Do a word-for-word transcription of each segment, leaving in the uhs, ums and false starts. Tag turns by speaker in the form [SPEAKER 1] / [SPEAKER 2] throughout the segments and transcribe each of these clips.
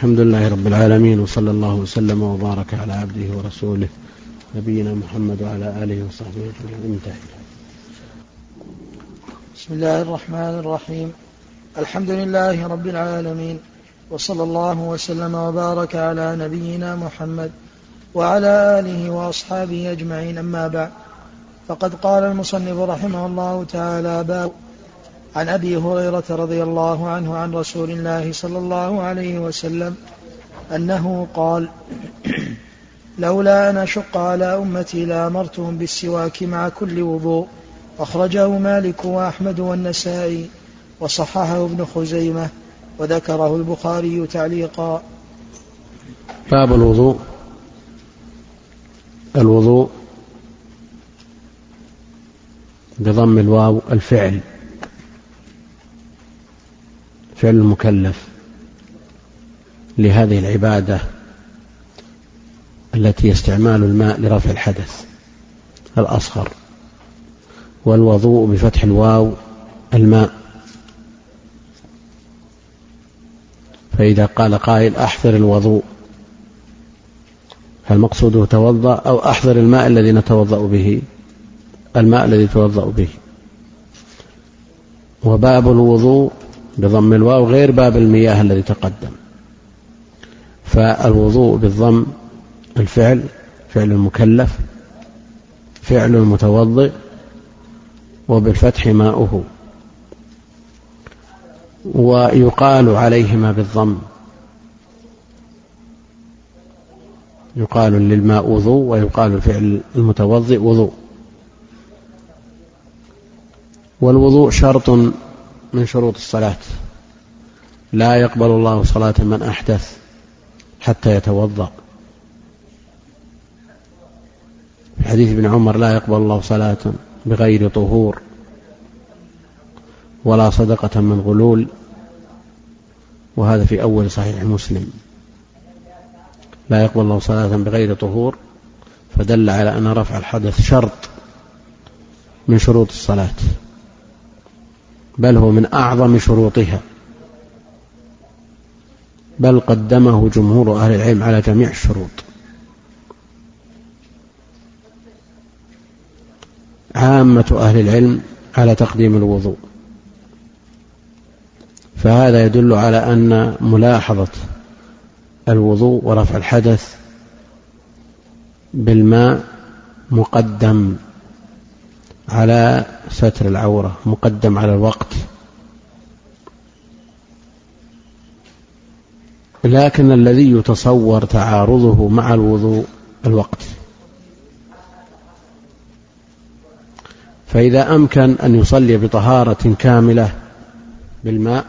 [SPEAKER 1] الحمد لله رب العالمين، وصلى الله وسلم وبارك على عبده ورسوله نبينا محمد وعلى آله وصحبه أجمعين. انتهى.
[SPEAKER 2] بسم الله الرحمن الرحيم. الحمد لله رب العالمين، وصلى الله وسلم وبارك على نبينا محمد وعلى آله وأصحابه أجمعين. أما بعد، فقد قال المصنف رحمه الله تعالى: باب عن أبي هريرة رضي الله عنه عن رسول الله صلى الله عليه وسلم أنه قال: لولا أن أشق على أمتي لأمرتهم بالسواك مع كل وضوء. أخرجه مالك وأحمد والنسائي، وصححه ابن خزيمة، وذكره البخاري تعليقا.
[SPEAKER 1] باب الوضوء. الوضوء بضم الواو الفعل، فعل المكلف لهذه العبادة التي استعمال الماء لرفع الحدث الأصغر، والوضوء بفتح الواو الماء. فإذا قال قائل أحضر الوضوء، هل مقصوده توضأ أو أحضر الماء الذي نتوضأ به؟ الماء الذي توضأ به. وباب الوضوء بضم الواو غير باب المياه الذي تقدم. فالوضوء بالضم الفعل، فعل المكلف، فعل المتوضئ، وبالفتح ماؤه. ويقال عليهما بالضم، يقال للماء وضوء، ويقال الفعل المتوضئ وضوء. والوضوء شرط من شروط الصلاة، لا يقبل الله صلاة من أحدث حتى يتوضأ. في حديث ابن عمر: لا يقبل الله صلاة بغير طهور ولا صدقة من غلول. وهذا في أول صحيح مسلم. لا يقبل الله صلاة بغير طهور، فدل على أن رفع الحدث شرط من شروط الصلاة، بل هو من أعظم شروطها، بل قدمه جمهور أهل العلم على جميع الشروط. عامة أهل العلم على تقديم الوضوء. فهذا يدل على أن ملاحظة الوضوء ورفع الحدث بالماء مقدم على ستر العورة، مقدم على الوقت. لكن الذي يتصور تعارضه مع الوضوء الوقت. فإذا أمكن أن يصلي بطهارة كاملة بالماء،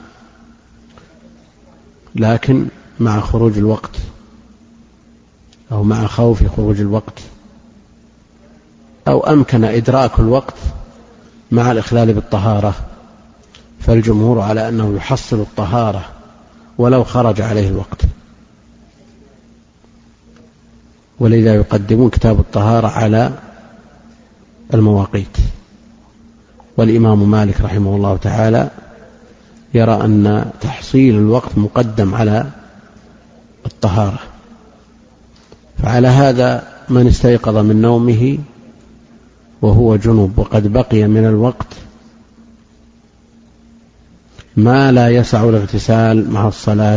[SPEAKER 1] لكن مع خروج الوقت أو مع خوف خروج الوقت، أو أمكن إدراك الوقت مع الإخلال بالطهارة، فالجمهور على أنه يحصل الطهارة ولو خرج عليه الوقت. ولذا يقدمون كتاب الطهارة على المواقيت. والإمام مالك رحمه الله تعالى يرى أن تحصيل الوقت مقدم على الطهارة. فعلى هذا من استيقظ من نومه وهو جنب وقد بقي من الوقت ما لا يسع الاغتسال مع الصلاة،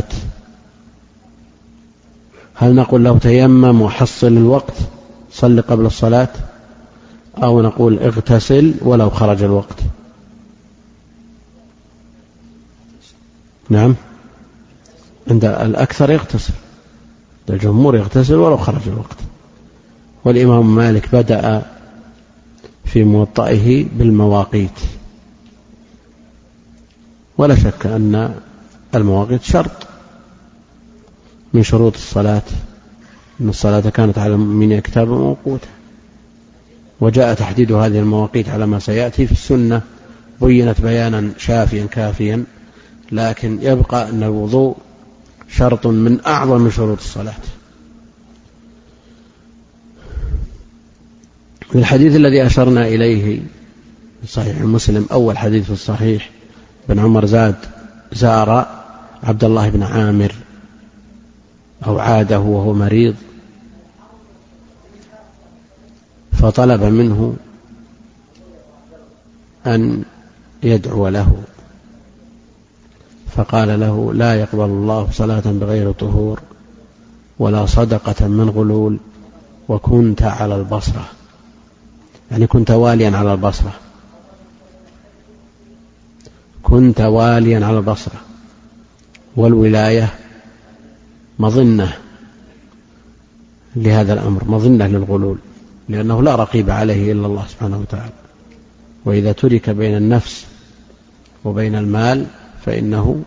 [SPEAKER 1] هل نقول له تيمم وحصل الوقت صل قبل الصلاة، أو نقول اغتسل ولو خرج الوقت؟ نعم، عند الأكثر يغتسل، الجمهور يغتسل ولو خرج الوقت. والإمام مالك بدأ في موطئه بالمواقيت. ولا شك أن المواقيت شرط من شروط الصلاة، أن الصلاة كانت على المؤمنين كتابا موقوتا. وجاء تحديد هذه المواقيت على ما سيأتي في السنة، بينت بيانا شافيا كافيا. لكن يبقى أن الوضوء شرط من أعظم شروط الصلاة. في الحديث الذي أشرنا إليه في صحيح مسلم، أول حديث في الصحيح، بن عمر زاد زار عبد الله بن عامر أو عاده وهو مريض، فطلب منه أن يدعو له، فقال له: لا يقبل الله صلاة بغير طهور ولا صدقة من غلول، وكنت على البصرة، يعني كنت واليا على البصرة، كنت واليا على البصرة، والولاية مظنة لهذا الأمر، مظنة للغلول، لأنه لا رقيب عليه إلا الله سبحانه وتعالى، وإذا ترك بين النفس وبين المال فإنه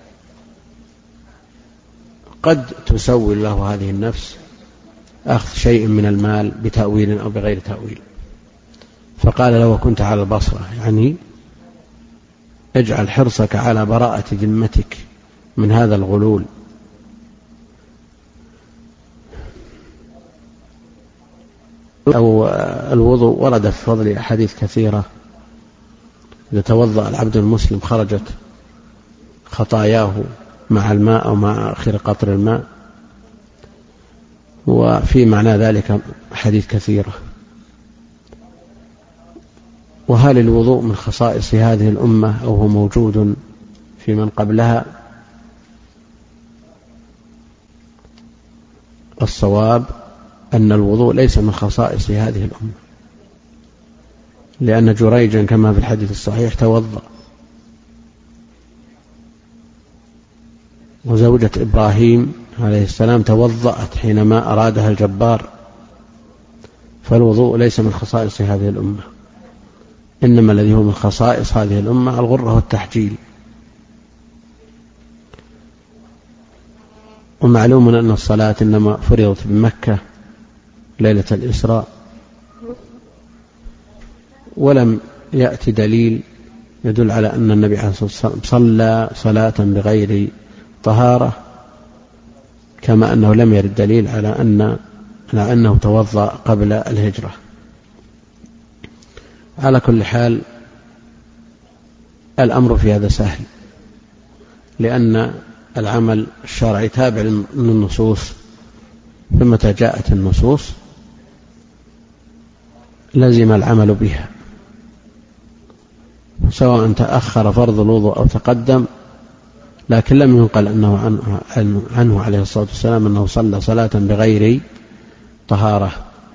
[SPEAKER 1] قد تسول له هذه النفس أخذ شيء من المال بتأويل أو بغير تأويل. فقال له: وكنت على البصرة، يعني اجعل حرصك على براءة ذمتك من هذا الغلول. أو الوضوء ورد في فضل أحاديث كثيرة، إذا توضأ العبد المسلم خرجت خطاياه مع الماء أو مع آخر قطر الماء، وفي معنى ذلك حديث كثيرة. وهل الوضوء من خصائص هذه الأمة أو هو موجود في من قبلها؟ الصواب أن الوضوء ليس من خصائص هذه الأمة، لأن جريجا كما في الحديث الصحيح توضأ، وزوجة إبراهيم عليه السلام توضأت حينما أرادها الجبار. فالوضوء ليس من خصائص هذه الأمة، إنما الذي هو من خصائص هذه الأمة الغرة والتحجيل. ومعلوم أن الصلاة إنما فرضت بمكة ليلة الإسراء، ولم يأتي دليل يدل على أن النبي عليه الصلاة والسلام صلى صلاة بغير طهارة، كما أنه لم يرد دليل على أن على أنه توضأ قبل الهجرة. على كل حال الأمر في هذا سهل، لأن العمل الشرعي تابع للنصوص، فمتى جاءت النصوص لزم العمل بها، سواء تأخر فرض الوضوء أو تقدم، لكن لم ينقل أنه عنه, عنه عليه الصلاة والسلام أنه صلى صلاة بغير طهارة.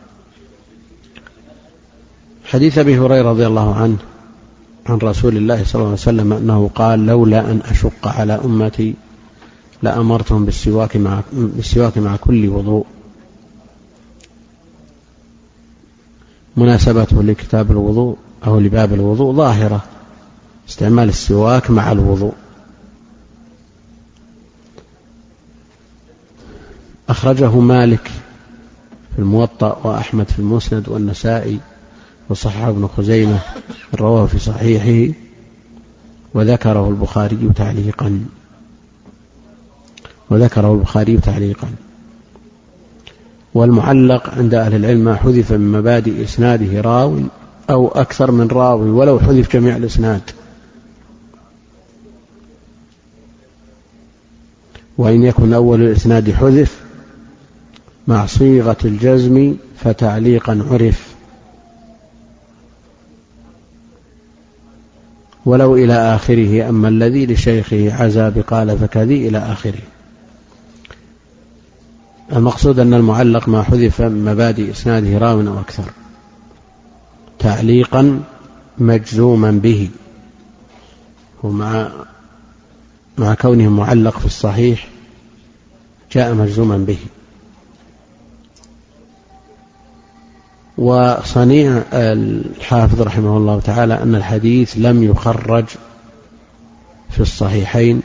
[SPEAKER 1] حديث أبي هريرة رضي الله عنه عن رسول الله صلى الله عليه وسلم أنه قال: لولا أن أشق على أمتي لأمرتهم بالسواك مع, بالسواك مع كل وضوء. مناسبته لكتاب الوضوء أو لباب الوضوء ظاهرة، استعمال السواك مع الوضوء. أخرجه مالك في الموطأ، وأحمد في المسند، والنسائي، وصححه ابن خزيمة رواه في صحيحه، وذكره البخاري تعليقا وذكره البخاري تعليقا. والمعلق عند أهل العلم ما حذف من مبادئ إسناده راو أو أكثر من راوي، ولو حذف جميع الإسناد، وإن يكن أول الإسناد حذف مع صيغة الجزم فتعليقا عرف، ولو إلى آخره، أما الذي لشيخه عزى بقال فكذي إلى آخره. المقصود أن المعلق ما حذف من مبادئ إسناده راو أو أكثر تعليقا مجزوما به، ومع مع كونه معلق في الصحيح جاء مجزوما به. وصنيع الحافظ رحمه الله تعالى أن الحديث لم يخرج في الصحيحين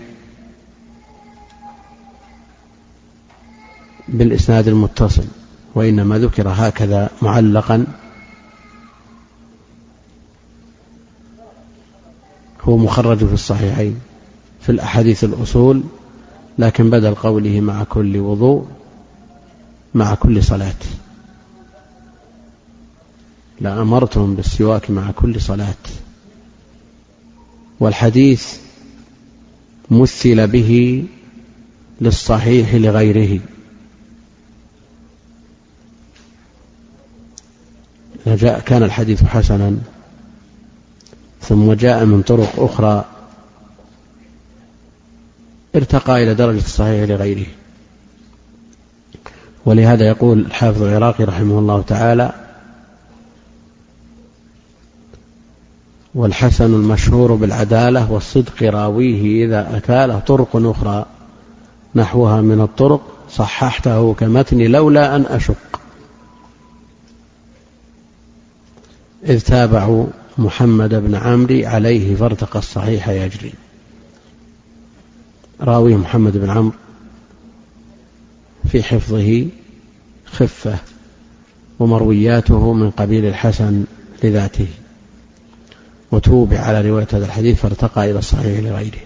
[SPEAKER 1] بالإسناد المتصل، وإنما ذكر هكذا معلقا، هو مخرج في الصحيحين في الأحاديث الأصول، لكن بدل قوله مع كل وضوء مع كل صلاة، لأمرتهم بالسواك مع كل صلاة. والحديث مثل به للصحيح لغيره، جاء كان الحديث حسنا ثم جاء من طرق أخرى ارتقى إلى درجة الصحيح لغيره. ولهذا يقول الحافظ العراقي رحمه الله تعالى: والحسن المشهور بالعدالة والصدق راويه إذا أتى له طرق أخرى نحوها من الطرق صححته كمتن لولا أن أشق، إذ تابعوا محمد بن عمرو عليه فارتقى الصحيح يجري. راوي محمد بن عمرو في حفظه خفة، ومروياته من قبيل الحسن لذاته، وتوبع على رواية هذا الحديث فارتقى إلى الصحيح لغيره.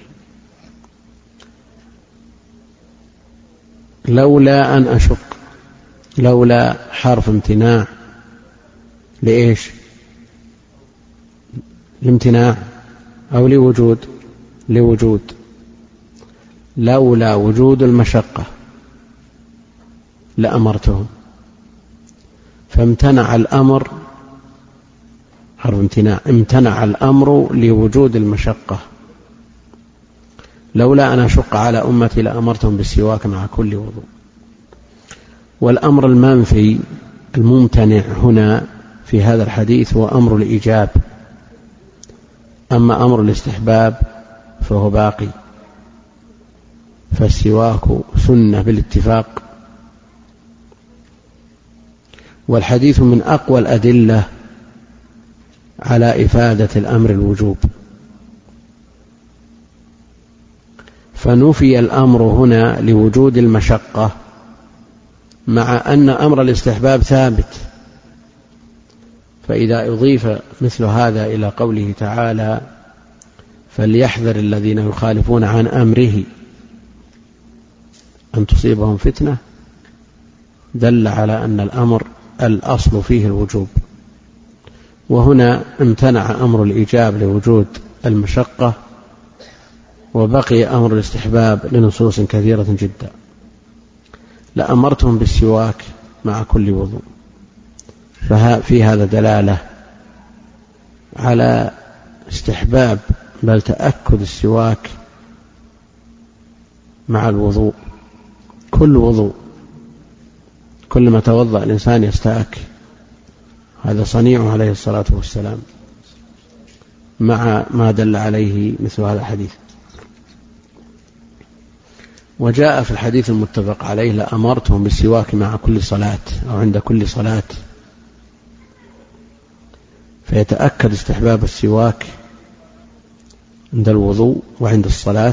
[SPEAKER 1] لولا أن أشق، لولا حرف امتناع لإيش؟ لامتناع أو لوجود؟ لوجود. لولا وجود المشقة لأمرتهم، فامتنع الأمر، حرف امتناع، امتنع الأمر لوجود المشقة. لولا أن أشق على أمتي لأمرتهم بالسواك مع كل وضوء. والأمر المنفي الممتنع هنا في هذا الحديث هو أمر الإيجاب، أما أمر الاستحباب فهو باقي، فالسواك سنة بالاتفاق. والحديث من أقوى الأدلة على إفادة الأمر الوجوب، فنفي الأمر هنا لوجود المشقة، مع أن أمر الاستحباب ثابت. فإذا أضيف مثل هذا إلى قوله تعالى: فليحذر الذين يخالفون عن أمره أن تصيبهم فتنة، دل على أن الأمر الأصل فيه الوجوب. وهنا امتنع أمر الإيجاب لوجود المشقة، وبقي أمر الاستحباب لنصوص كثيرة جدا. لأمرتهم بالسواك مع كل وضوء، ففي هذا دلالة على استحباب بل تأكد السواك مع الوضوء، كل وضوء، كل ما توضأ الإنسان يستاك، هذا صنيعه عليه الصلاة والسلام، مع ما دل عليه مثل هذا الحديث. وجاء في الحديث المتفق عليه: لأمرتهم بالسواك مع كل صلاة أو عند كل صلاة، فيتأكد استحباب السواك عند الوضوء وعند الصلاة.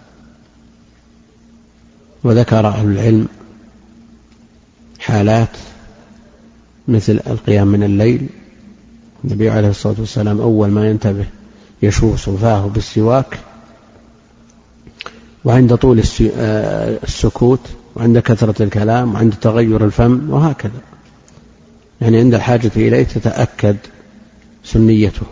[SPEAKER 1] وذكر أهل العلم حالات مثل القيام من الليل، النبي عليه الصلاة والسلام أول ما ينتبه يشوف صفاه بالسواك، وعند طول السكوت، وعند كثرة الكلام، وعند تغير الفم، وهكذا، يعني عند الحاجة إليه تتأكد سنيته.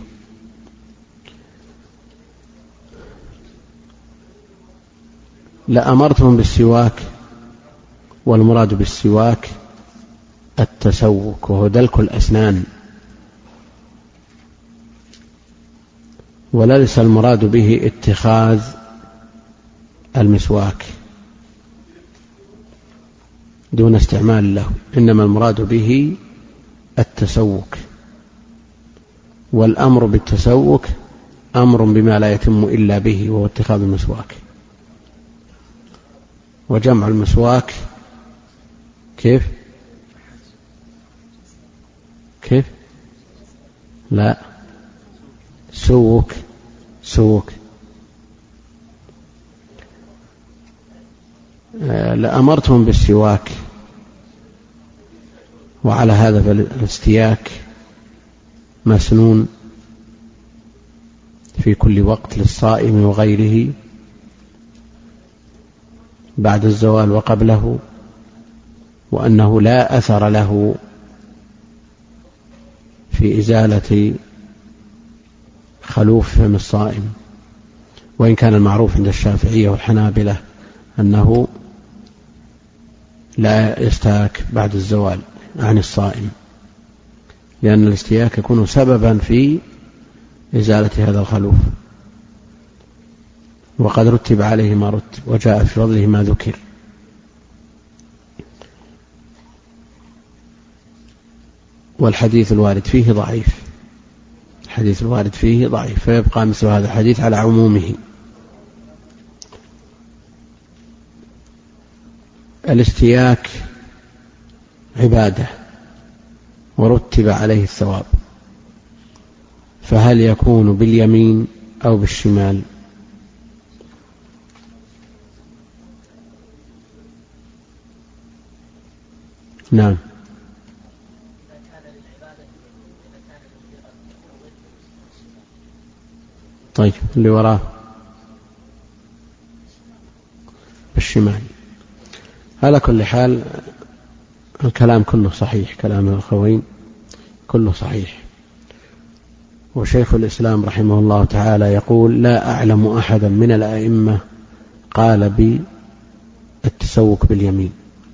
[SPEAKER 1] لأمرتهم بالسواك، والمراد بالسواك التسوك، وهو دلك الأسنان، وليس المراد به اتخاذ المسواك دون استعمال له، إنما المراد به التسوك. والأمر بالتسوك أمر بما لا يتم إلا به، وهو اتخاذ المسواك. وجمع المسواك كيف كيف لا سوك سوك لأمرتهم بالسواك. وعلى هذا فالاستياك مسنون في كل وقت للصائم وغيره، بعد الزوال وقبله، وأنه لا أثر له في إزالة خلوف فم الصائم، وإن كان المعروف عند الشافعية والحنابلة أنه لا يستاك بعد الزوال عن الصائم، لأن الاستياك يكون سببا في إزالة هذا الخلوف، وقد رتب عليه ما رتب وجاء في فضله ما ذكر. والحديث الوارد فيه ضعيف، الحديث الوارد فيه ضعيف، فيبقى مثل هذا الحديث على عمومه. الاستياك عبادة ورتب عليه الثواب، فهل يكون باليمين أو بالشمال؟ نعم. طيب اللي وراه بالشمال. على كل حال الكلام كله صحيح، كلام الأخوين كله صحيح. وشيخ الإسلام رحمه الله تعالى يقول: لا أعلم أحدا من الأئمة قال بالتسوك باليمين.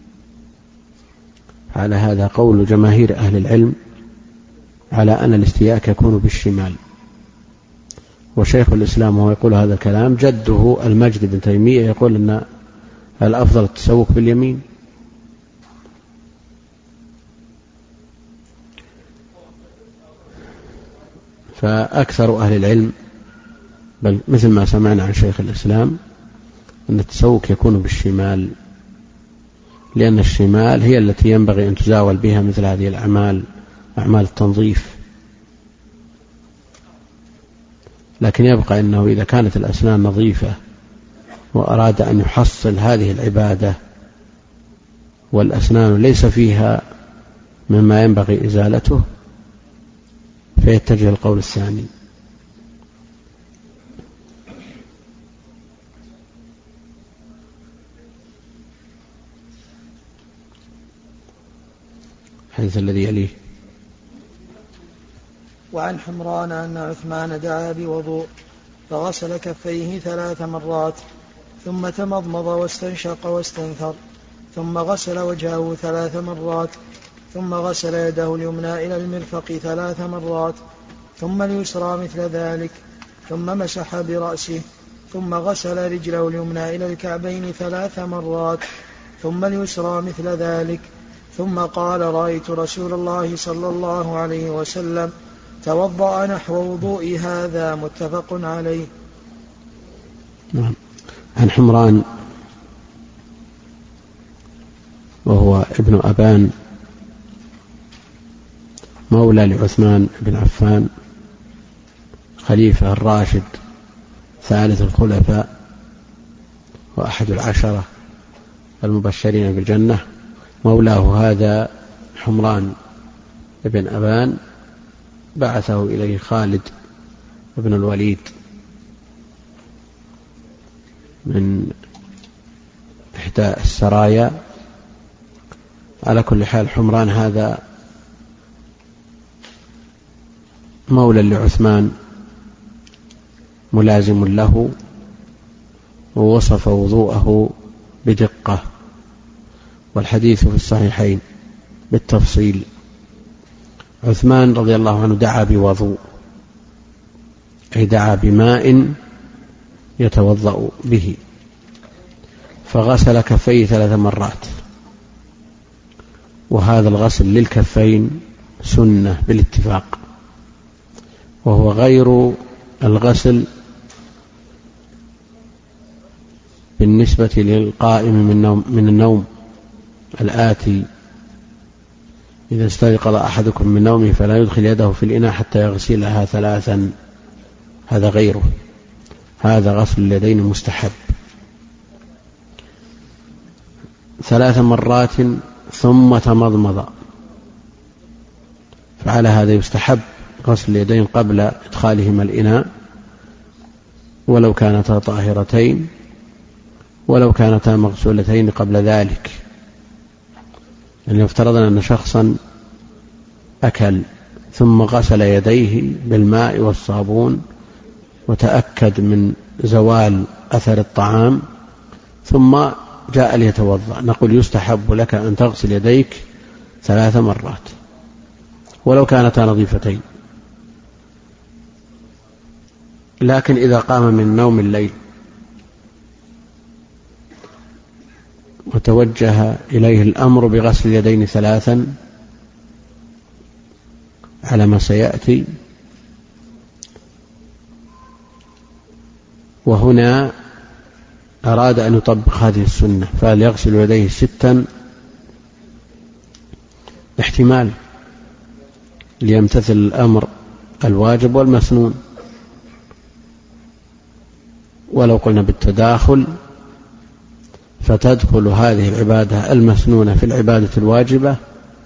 [SPEAKER 1] على هذا قول جماهير أهل العلم على أن الاستياك يكون بالشمال. وشيخ الإسلام وهو يقول هذا الكلام جده المجد بن تيمية يقول أن الأفضل التسوك باليمين. فأكثر أهل العلم بل مثل ما سمعنا عن شيخ الإسلام أن التسوك يكون بالشمال، لأن الشمال هي التي ينبغي أن تزاول بها مثل هذه الأعمال، أعمال التنظيف. لكن يبقى أنه إذا كانت الأسنان نظيفة وأراد أن يحصل هذه العبادة والأسنان ليس فيها مما ينبغي إزالته فيتجه القول الثاني. الحديث الذي يليه:
[SPEAKER 2] وعن حمران أن عثمان دعا بوضوء فغسل كفيه ثلاث مرات ثم تمضمض واستنشق واستنثر ثم غسل وجهه ثلاث مرات ثم غسل يده اليمنى إلى المرفق ثلاث مرات ثم اليسرى مثل ذلك ثم مسح برأسه ثم غسل رجله اليمنى إلى الكعبين ثلاث مرات ثم اليسرى مثل ذلك ثم قال: رأيت رسول الله صلى الله عليه وسلم توضأ نحو وضوء هذا. متفق عليه.
[SPEAKER 1] نعم. عن حمران وهو ابن أبان مولى لعثمان بن عفان خليفة الراشد ثالث الخلفاء وأحد العشرة المبشرين بالجنة، مولاه هذا حمران بن أبان بعثه إليه خالد بن الوليد من إحدى السرايا. على كل حال حمران هذا مولى لعثمان ملازم له، ووصف وضوءه بدقة، والحديث في الصحيحين بالتفصيل. عثمان رضي الله عنه دعا بوضوء، أي دعا بماء يتوضأ به، فغسل كفيه ثلاث مرات، وهذا الغسل للكفين سنة بالاتفاق، وهو غير الغسل بالنسبة للقائم من النوم, من النوم الآتي: إذا استيقظ أحدكم من نومه فلا يدخل يده في الإناء حتى يغسلها ثلاثا، هذا غيره، هذا غسل اليدين مستحب ثلاث مرات ثم تمضمض. فعلى هذا يستحب غسل اليدين قبل إدخالهما الإناء ولو كانتا طاهرتين ولو كانتا مغسولتين قبل ذلك. يعني افترضنا أن شخصا أكل ثم غسل يديه بالماء والصابون وتأكد من زوال أثر الطعام ثم جاء ليتوضأ، نقول يستحب لك أن تغسل يديك ثلاث مرات، ولو كانتا نظيفتين. لكن إذا قام من نوم الليل وتوجه إليه الأمر بغسل اليدين ثلاثا على ما سيأتي، وهنا أراد أن يطبق هذه السنة، فهل يغسل يديه ستا؟ احتمال ليمتثل الأمر الواجب والمسنون. ولو قلنا بالتداخل فتدخل هذه العبادة المسنونة في العبادة الواجبة،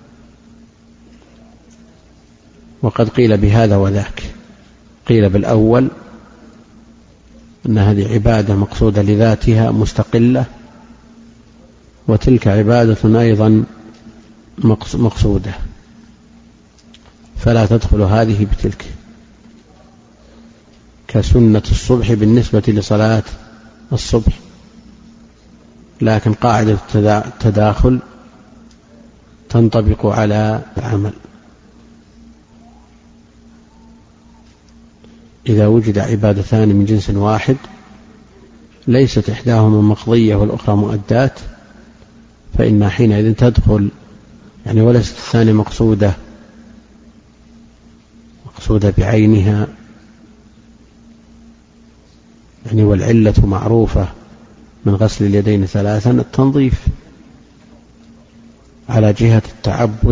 [SPEAKER 1] وقد قيل بهذا وذاك. قيل بالأول أن هذه عبادة مقصودة لذاتها مستقلة، وتلك عبادة أيضا مقصودة، فلا تدخل هذه بتلك، كسنة الصبح بالنسبة لصلاة الصبح. لكن قاعدة التداخل تنطبق على العمل. إذا وجد عبادتان من جنس واحد ليست إحداهما مقضية والأخرى مؤداة، فإن حينئذ تدخل، يعني وليست الثانية مقصودة مقصودة بعينها، يعني والعلة معروفة من غسل اليدين ثلاثا التنظيف على جهة التعبد،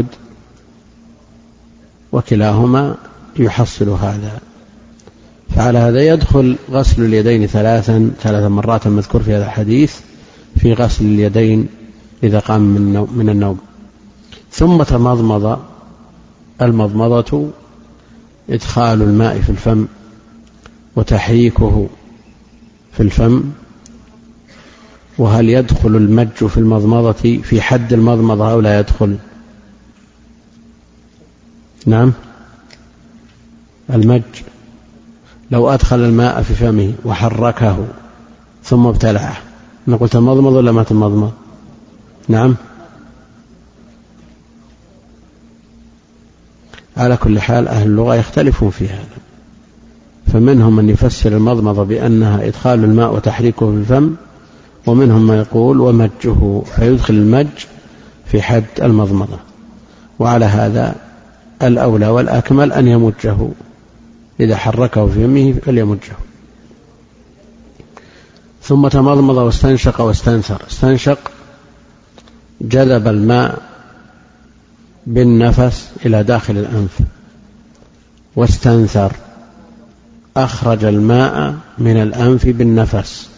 [SPEAKER 1] وكلاهما يحصل هذا. فعلى هذا يدخل غسل اليدين ثلاثا ثلاث مرات مذكور في هذا الحديث في غسل اليدين إذا قام من النوم. ثم تمضمض. المضمضة إدخال الماء في الفم وتحريكه في الفم. وهل يدخل المج في المضمضة في حد المضمضة أو لا يدخل؟ نعم، المج لو أدخل الماء في فمه وحركه ثم ابتلعه نقول تمضمض ولا ما تمضمض؟ نعم. على كل حال أهل اللغة يختلفون في هذا، فمنهم من يفسر المضمضة بأنها إدخال الماء وتحريكه في الفم، ومنهم ما يقول ومجه، فيدخل المج في حد المضمضة. وعلى هذا الأولى والأكمل أن يمجه، إذا حركه في فمه فليمجه. ثم تمضمض واستنشق واستنثر. استنشق جذب الماء بالنفس إلى داخل الأنف، واستنثر أخرج الماء من الأنف بالنفس.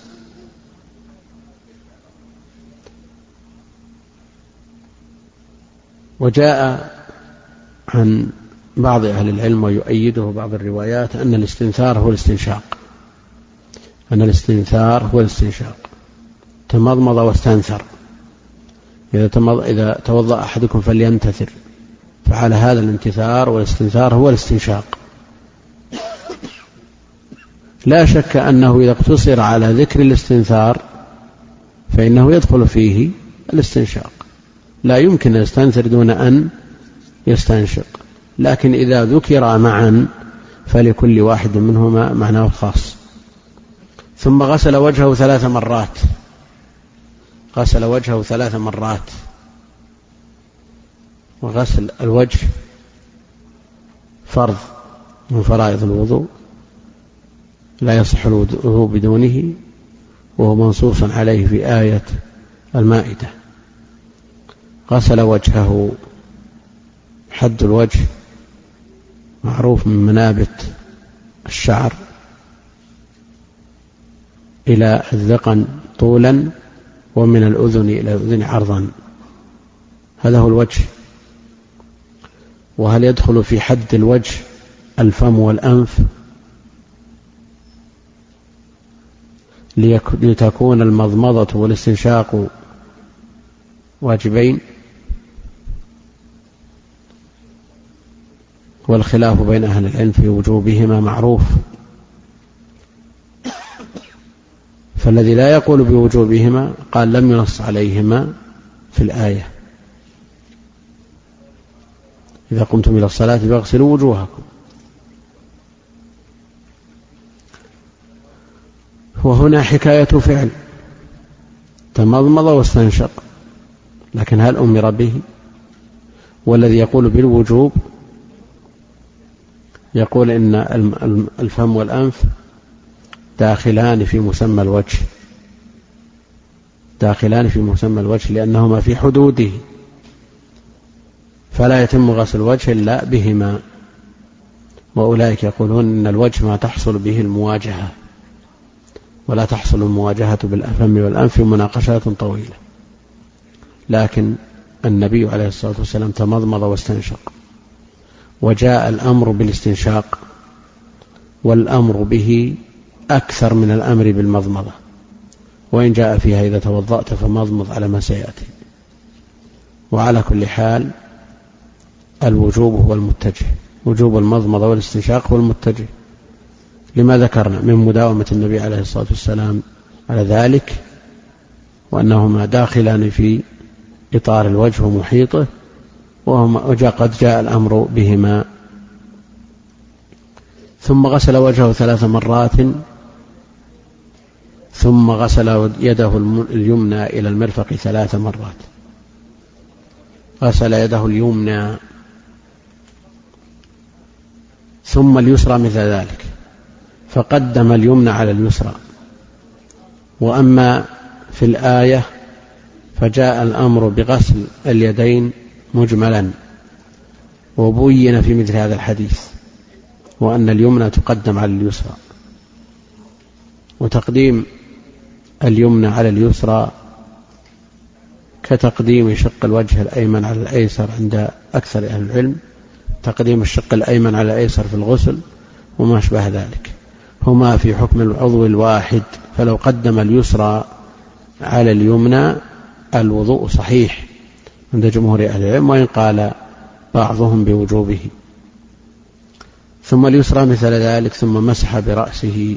[SPEAKER 1] وجاء عن بعض أهل العلم ويؤيده بعض الروايات أن الاستنثار هو الاستنشاق، أن الاستنثار هو الاستنشاق. تمضمض واستنثر، إذا, إذا توضأ أحدكم فلينتثر، فعلى هذا الانتثار والاستنثار هو الاستنشاق. لا شك أنه إذا اقتصر على ذكر الاستنثار فإنه يدخل فيه الاستنشاق، لا يمكن أن يستنثر دون أن يستنشق. لكن إذا ذكر معا فلكل واحد منهما معناه الخاص. ثم غسل وجهه ثلاث مرات. غسل وجهه ثلاث مرات. وغسل الوجه فرض من فرائض الوضوء، لا يصح الوضوء بدونه، وهو منصوص عليه في آية المائدة. غسل وجهه، حد الوجه معروف من منابت الشعر إلى الذقن طولا، ومن الأذن إلى الأذن عرضا، هذا هو الوجه. وهل يدخل في حد الوجه الفم والأنف؟ لتكون المضمضة والاستنشاق واجبين، والخلاف بين أهل العلم في وجوبهما معروف. فالذي لا يقول بوجوبهما قال لم ينص عليهما في الآية، إذا قمتم إلى الصلاة فاغسلوا وجوهكم. وهنا حكاية فعل، تمضمض واستنشق، لكن هل أمر به؟ والذي يقول بالوجوب يقول إن الفم والأنف داخلان في مسمى الوجه، داخلان في مسمى الوجه لأنهما في حدوده، فلا يتم غسل الوجه إلا بهما. وأولئك يقولون إن الوجه ما تحصل به المواجهة، ولا تحصل المواجهة بالفم والأنف مناقشات طويلة، لكن النبي عليه الصلاة والسلام تمضمض واستنشق، وجاء الأمر بالاستنشاق، والأمر به أكثر من الأمر بالمضمضة، وإن جاء فيها إذا توضأت فمضمض على ما سيأتي. وعلى كل حال الوجوب هو المتجه، وجوب المضمضة والاستنشاق هو المتجه، لما ذكرنا من مداومة النبي عليه الصلاة والسلام على ذلك، وأنهما داخلان في إطار الوجه ومحيطه، وجاء قد جاء الأمر بهما. ثم غسل وجهه ثلاث مرات، ثم غسل يده اليمنى إلى المرفق ثلاث مرات. غسل يده اليمنى ثم اليسرى مثل ذلك، فقدم اليمنى على اليسرى. وأما في الآية فجاء الأمر بغسل اليدين مجملا، وبين في مثل هذا الحديث وأن اليمنى تقدم على اليسرى، وتقديم اليمنى على اليسرى كتقديم شق الوجه الأيمن على الأيسر عند أكثر أهل العلم، تقديم الشق الأيمن على الأيسر في الغسل وما أشبه ذلك، هما في حكم العضو الواحد. فلو قدم اليسرى على اليمنى الوضوء صحيح عند جمهور أهل العلم، وإن قال بعضهم بوجوبه. ثم اليسرى مثل ذلك، ثم مسح برأسه،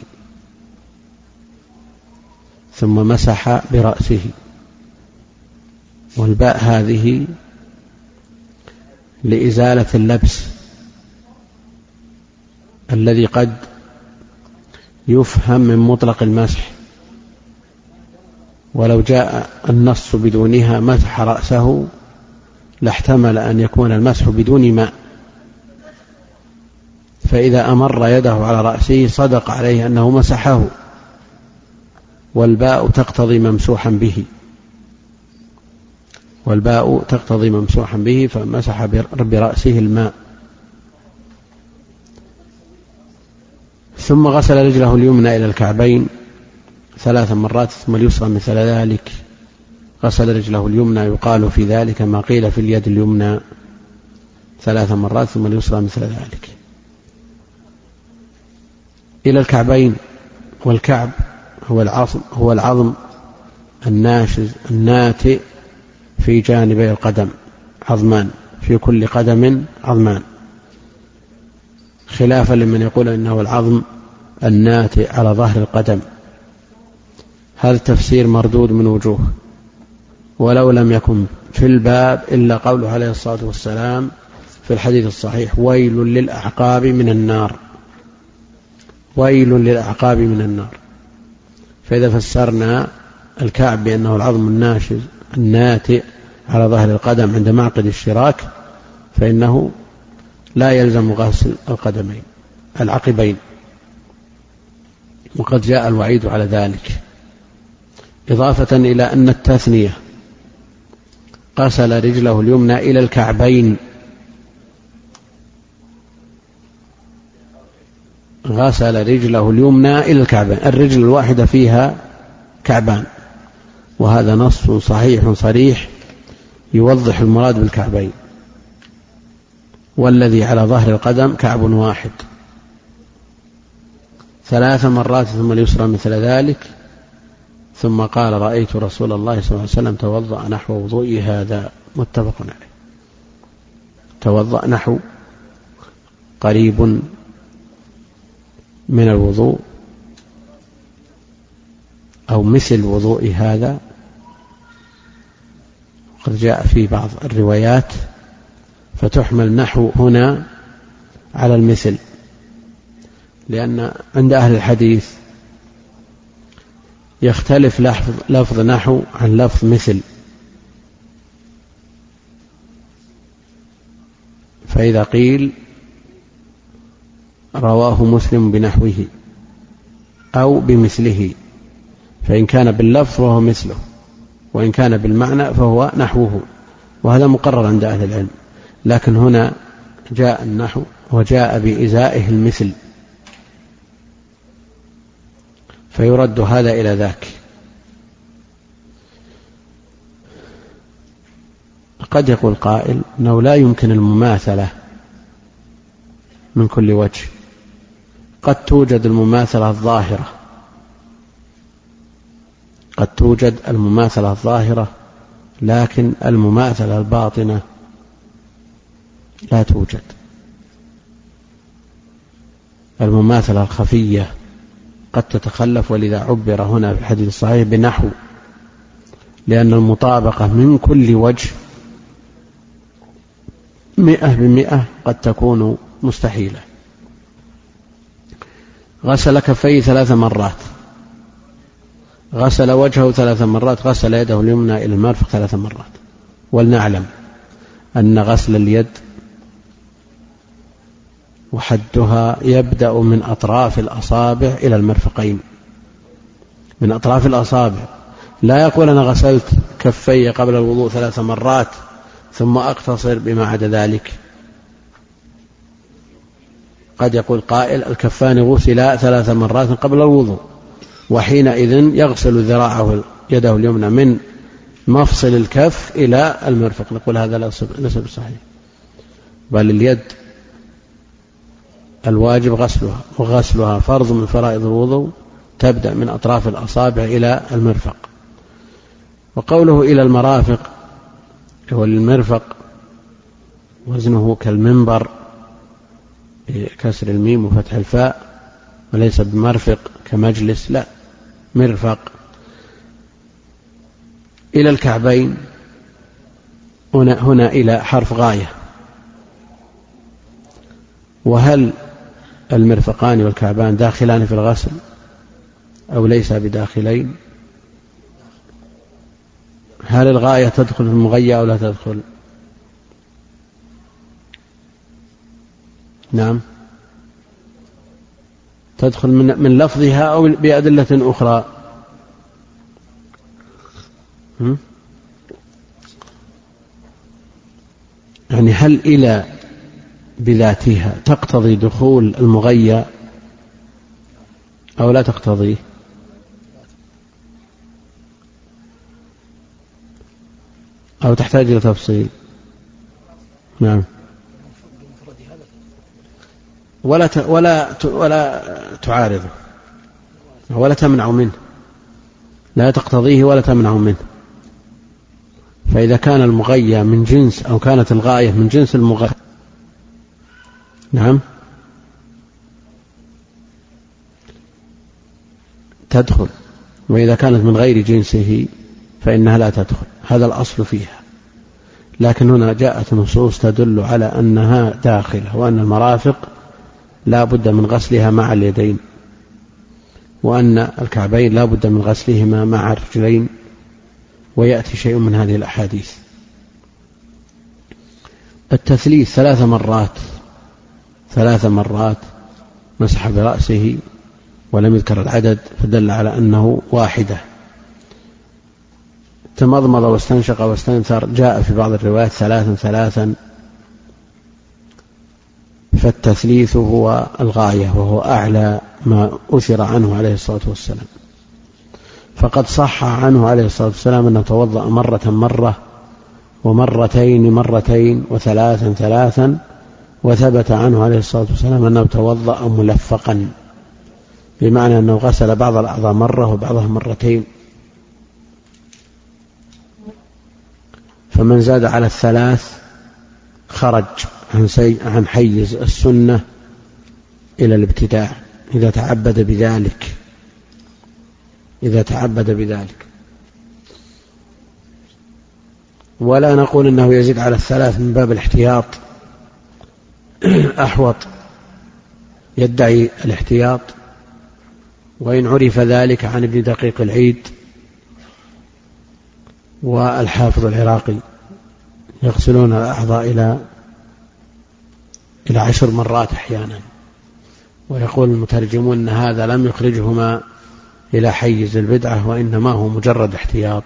[SPEAKER 1] ثم مسح برأسه. والباء هذه لإزالة اللبس الذي قد يفهم من مطلق المسح، ولو جاء النص بدونها مسح رأسه لاحتمل أن يكون المسح بدون ماء، فإذا أمر يده على رأسه صدق عليه أنه مسحه، والباء تقتضي ممسوحا به، والباء تقتضي ممسوحا به، فمسح برأسه الماء. ثم غسل رجله اليمنى إلى الكعبين ثلاث مرات، ثم اليسرى مثل ذلك. غسل رجله اليمنى يقال في ذلك ما قيل في اليد اليمنى ثلاث مرات، ثم اليسرى مثل ذلك إلى الكعبين. والكعب هو العظم, هو العظم الناشز الناتئ في جانبي القدم، عظمان في كل قدم عظمان، خلافا لمن يقول إنه العظم الناتئ على ظهر القدم. هذا التفسير مردود من وجوه، ولو لم يكن في الباب إلا قوله عليه الصلاة والسلام في الحديث الصحيح: ويل للأعقاب من النار، ويل للأعقاب من النار. فإذا فسرنا الكعب بأنه العظم الناشز الناتئ على ظهر القدم عند معقد الشراك، فإنه لا يلزم غسل القدمين العقبين، وقد جاء الوعيد على ذلك، إضافة إلى أن التثنية غسل رجله اليمنى إلى الكعبين، غسل رجله اليمنى إلى الكعبين، الرجل الواحدة فيها كعبان، وهذا نص صحيح صريح يوضح المراد بالكعبين، والذي على ظهر القدم كعب واحد. ثلاث مرات ثم اليسرى مثل ذلك، ثم قال: رأيت رسول الله صلى الله عليه وسلم توضأ نحو وضوئي هذا، متفق عليه. توضأ نحو قريب من الوضوء أو مثل وضوء هذا، قد جاء في بعض الروايات فتحمل نحو هنا على المثل، لأن عند أهل الحديث يختلف لفظ, لفظ نحو عن لفظ مثل، فإذا قيل رواه مسلم بنحوه أو بمثله، فإن كان باللفظ فهو مثله، وإن كان بالمعنى فهو نحوه، وهذا مقرر عند أهل العلم. لكن هنا جاء النحو وجاء بإزائه المثل، فيرد هذا إلى ذاك. قد يقول قائل أنه لا يمكن المماثلة من كل وجه، قد توجد المماثلة الظاهرة، قد توجد المماثلة الظاهرة، لكن المماثلة الباطنة لا توجد. المماثلة الخفية قد تتخلف، ولذا عبر هنا في الحديث الصحيح بنحو، لأن المطابقة من كل وجه مئة بمئة قد تكون مستحيلة. غسل كفيه ثلاث مرات، غسل وجهه ثلاث مرات، غسل يده اليمنى إلى المرفق ثلاث مرات. ولنعلم أن غسل اليد وحدها يبدأ من أطراف الأصابع إلى المرفقين، من أطراف الأصابع. لا يقول أنا غسلت كفي قبل الوضوء ثلاث مرات ثم أقتصر بما عدا ذلك. قد يقول قائل الكفان غسلا ثلاث مرات قبل الوضوء، وحينئذ يغسل ذراعه يده اليمنى من مفصل الكف إلى المرفق. نقول هذا ليس بصحيح، بل اليد الواجب غسلها، وغسلها فرض من فرائض الوضوء، تبدأ من أطراف الأصابع إلى المرفق. وقوله إلى المرافق هو المرفق وزنه كالمنبر بكسر الميم وفتح الفاء، وليس بمرفق كمجلس، لا، مرفق. إلى الكعبين هنا, هنا إلى حرف غاية. وهل المرفقان والكعبان داخلان في الغسل أو ليس بداخلين؟ هل الغاية تدخل في المغية أو لا تدخل؟ نعم تدخل من, من لفظها أو بأدلة أخرى. هم؟ يعني هل إلى بذاتها تقتضي دخول المغية أو لا تقتضيه؟ أو تحتاج إلى تفصيل؟ نعم. ولا ت... ولا ت... ولا تعارضه ولا تمنع منه، لا تقتضيه ولا تمنع منه. فإذا كان المغية من جنس أو كانت الغاية من جنس المغية، نعم، تدخل. وإذا كانت من غير جنسه فإنها لا تدخل، هذا الأصل فيها. لكن هنا جاءت نصوص تدل على أنها داخلة، وأن المرافق لا بد من غسلها مع اليدين، وأن الكعبين لا بد من غسلهما مع الرجلين، ويأتي شيء من هذه الأحاديث. التثليث ثلاث مرات ثلاث مرات مسح برأسه ولم يذكر العدد، فدل على أنه واحدة. تمضمض واستنشق واستنثر جاء في بعض الروايات ثلاثا ثلاثا، فالتثليث هو الغاية وهو أعلى ما أثر عنه عليه الصلاة والسلام. فقد صح عنه عليه الصلاة والسلام أنه توضأ مرة مرة ومرتين مرتين وثلاثا ثلاثا، وثبت عنه عليه الصلاة والسلام أنه توضأ ملفقا، بمعنى أنه غسل بعض الأعضاء مرة وبعضها مرتين. فمن زاد على الثلاث خرج عن, عن حيز السنة إلى الابتداع إذا تعبد بذلك إذا تعبد بذلك ولا نقول إنه يزيد على الثلاث من باب الاحتياط. أحوط يدعي الاحتياط، وإن عرف ذلك عن ابن دقيق العيد والحافظ العراقي يغسلون الأعضاء إلى إلى عشر مرات أحيانا، ويقول المترجمون أن هذا لم يخرجهما إلى حيز البدعة، وإنما هو مجرد احتياط.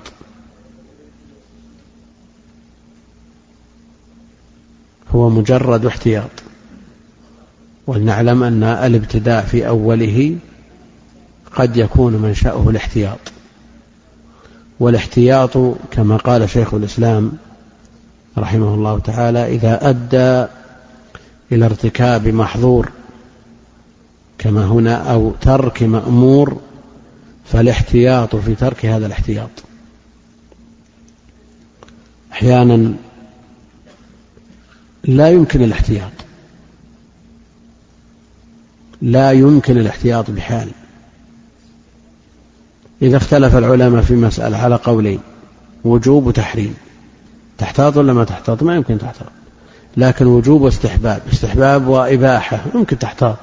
[SPEAKER 1] هو مجرد احتياط، ولنعلم أن الابتداء في أوله قد يكون منشأه الاحتياط، والاحتياط كما قال شيخ الإسلام رحمه الله تعالى إذا أدى إلى ارتكاب محظور كما هنا أو ترك مأمور فالاحتياط في ترك هذا الاحتياط. أحيانا لا يمكن الاحتياط، لا يمكن الاحتياط بحال. إذا اختلف العلماء في مسألة على قولين وجوب وتحريم، تحتاط ولا ما تحتاط؟ ما يمكن تحتاط. لكن وجوب واستحباب، استحباب وإباحة يمكن تحتاط.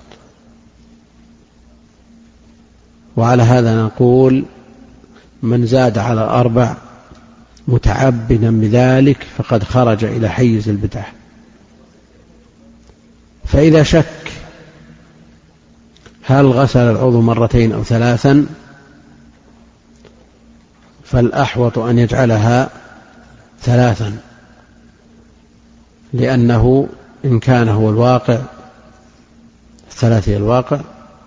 [SPEAKER 1] وعلى هذا نقول من زاد على الأربع متعبدا بذلك فقد خرج إلى حيز البدعة. فإذا شك هل غسل العضو مرتين أو ثلاثا فالأحوط أن يجعلها ثلاثا، لأنه إن كان هو الواقع الثلاثي الواقع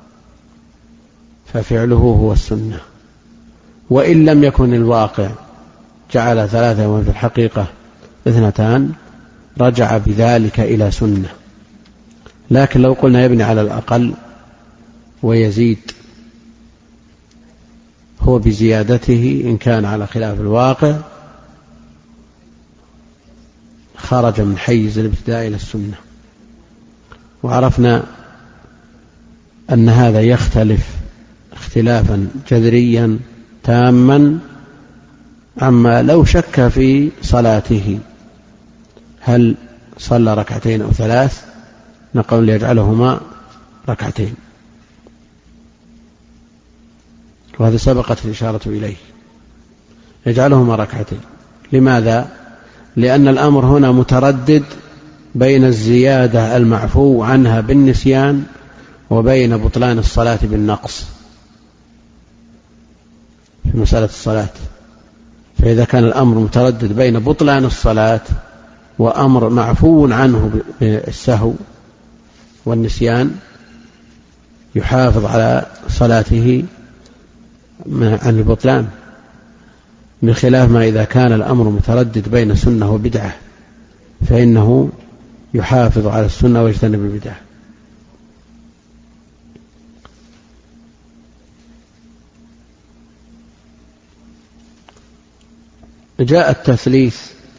[SPEAKER 1] ففعله هو السنة، وإن لم يكن الواقع جعل ثلاثة وفي الحقيقة اثنتان رجع بذلك إلى سنة. لكن لو قلنا يبني على الأقل ويزيد هو بزيادته إن كان على خلاف الواقع خرج من حيز الابتداء إلى السنة. وعرفنا أن هذا يختلف اختلافا جذريا تاما عما لو شك في صلاته هل صلى ركعتين أو ثلاث، نقول ليجعلهما ركعتين، وهذا سبقت الإشارة إليه، يجعلهما ركعتين. لماذا؟ لأن الأمر هنا متردد بين الزيادة المعفو عنها بالنسيان وبين بطلان الصلاة بالنقص في مسألة الصلاة. فإذا كان الأمر متردد بين بطلان الصلاة وأمر معفو عنه بالسهو والنسيان يحافظ على صلاته عن البطلان، بخلاف ما إذا كان الأمر متردد بين سنة وبدعة فإنه يحافظ على السنة ويجتنب البدعة. جاء التثليث